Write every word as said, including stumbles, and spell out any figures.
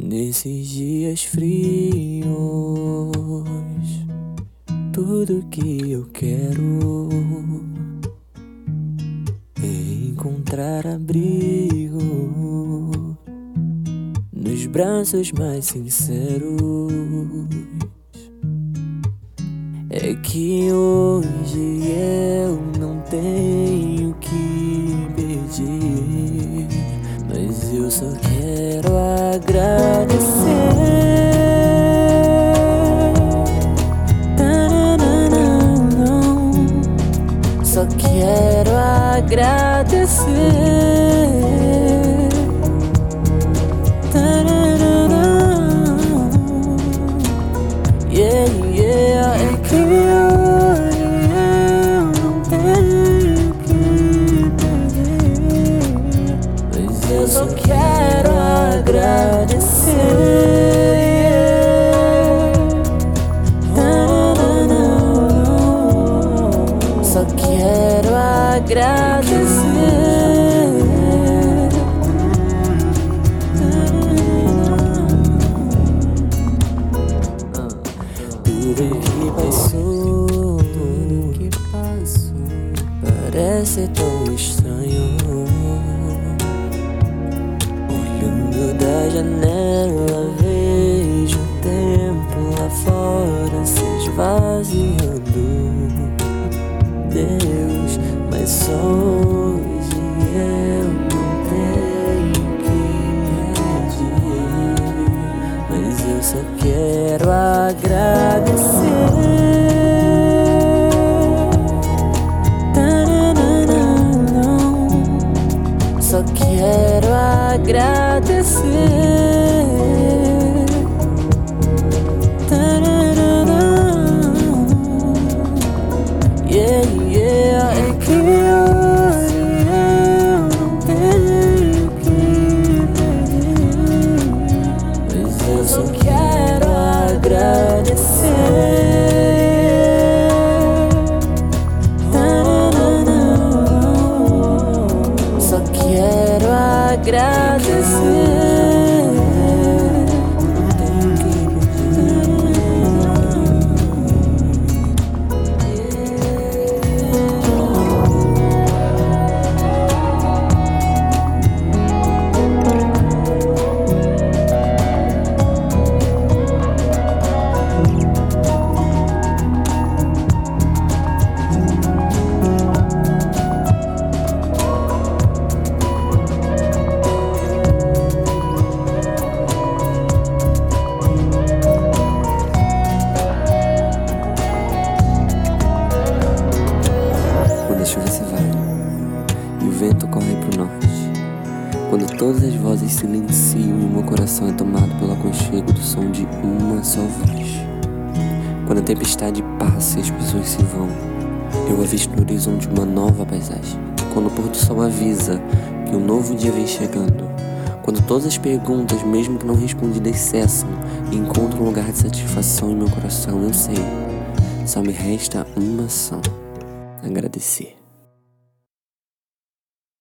Nesses dias frios, tudo que eu quero é encontrar abrigo nos braços mais sinceros. É que hoje eu não tenho que pedir, mas eu só quero agradecer. Só quero agradecer. Yeah, yeah, é que hoje eu não tenho que perder, mas eu só quero agradecer. Só quero agradecer. Tudo que passou, tudo que passou parece tão estranho. Olhando da janela, vejo o tempo lá fora se esvaziando. Deus, mas só hoje eu não tenho que pedir, mas eu só quero agradecer. Só quero agradecer. Yeah, yeah, é que hoje eu não tenho que perder, mas eu só quero agradecer. Só quero agradecer. Quando a chuva se vai e o vento corre pro norte, quando todas as vozes silenciam e o meu coração é tomado pelo aconchego do som de uma só voz, quando a tempestade passa e as pessoas se vão, eu avisto no horizonte uma nova paisagem, quando o pôr do sol avisa que um novo dia vem chegando, quando todas as perguntas, mesmo que não respondidas, cessam e encontram um lugar de satisfação em meu coração, eu sei, só me resta uma ação: agradecer.